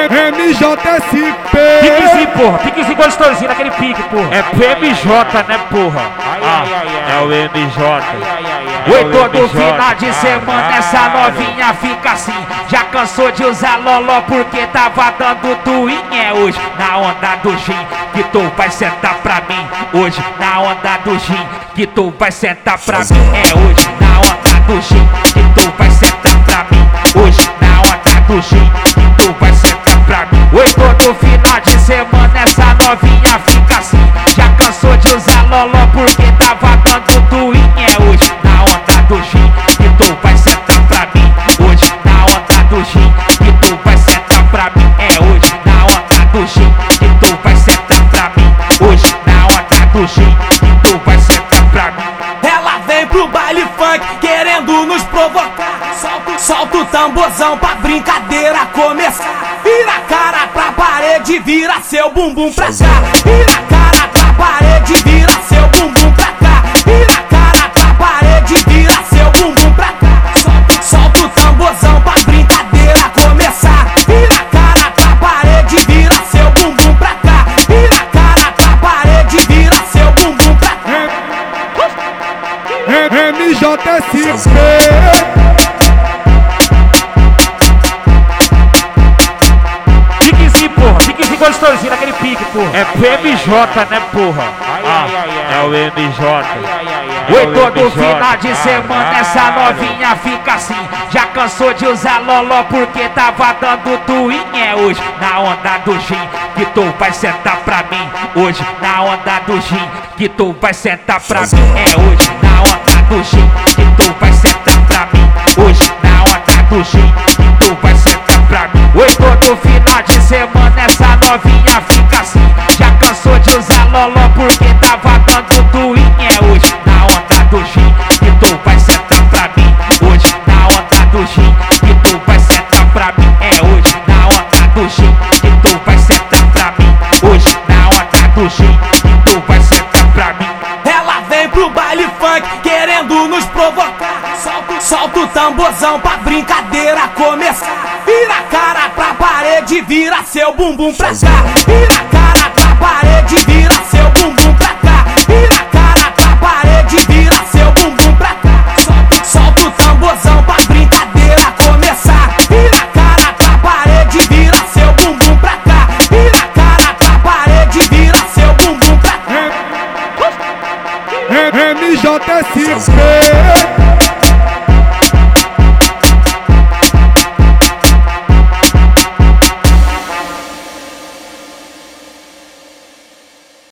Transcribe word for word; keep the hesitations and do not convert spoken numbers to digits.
M J S P. Piquezinho, porra, piquezinho gostosinho naquele pique, porra. É pro M J, né, porra? Ah, é o M J. Oi, todo final de semana essa novinha fica assim. Já cansou de usar loló porque tava dando tuinha. Hoje na onda do gin que tu vai sentar pra mim. Hoje na onda do gin que tu vai sentar pra mim. É hoje na onda do gin que tu vai sentar pra mim. Hoje na onda do gin que tu vai sentar pra mim. Oi, todo final de semana essa novinha fica assim. Já cansou de usar loló porque tava dando tuinha. Hoje na onda do gin que tu vai sentar pra mim. Hoje na onda do gin que tu vai sentar pra mim. É hoje na onda do gin que tu vai sentar pra mim. Hoje na onda do gin que tu vai sentar pra mim. Ela vem pro baile funk querendo nos provocar. Solta, solta o tamborzão pra brincadeira começar. Vira a cara pra parede, vira seu bumbum pra cá. Vira a cara pra parede, vira seu bumbum pra cá. Vira a cara pra parede, vira seu bumbum pra cá. Solta, solta o tamborzão pra brincadeira começar. Vira a cara pra parede, vira seu bumbum pra cá. Vira a cara pra parede, vira seu bumbum pra cá. M J S P. Porra, piquezinho gostosinho naquele pique, porra. É pro M J, né, porra? Ah, é o M J. Oi, todo final de semana essa novinha fica assim. Já cansou de usar loló porque tava dando tuinha. Hoje na onda do gin que tu vai sentar pra mim. Hoje na onda do gin que tu vai sentar pra mim. É hoje na onda do gin que tu vai sentar pra mim. Hoje na onda do gin que tu vai sentar pra mim. Oi, todo final de semana essa novinha fica assim. Já cansou de usar loló porque tava dando tuinha. Hoje na onda do gin que tu vai sentar pra mim. Hoje na onda do gin que tu vai sentar pra mim. É hoje na onda do gin que tu vai sentar pra mim. Hoje na onda do gin que tu vai sentar pra mim. Ela vem pro baile funk querendo nos provocar. Solta, solta o tamborzão pra brincadeira começar. Vira a cara pra parede, vira seu bumbum pra cá. Vira a cara pra parede, vira seu bumbum pra cá. Vira a cara pra parede, vira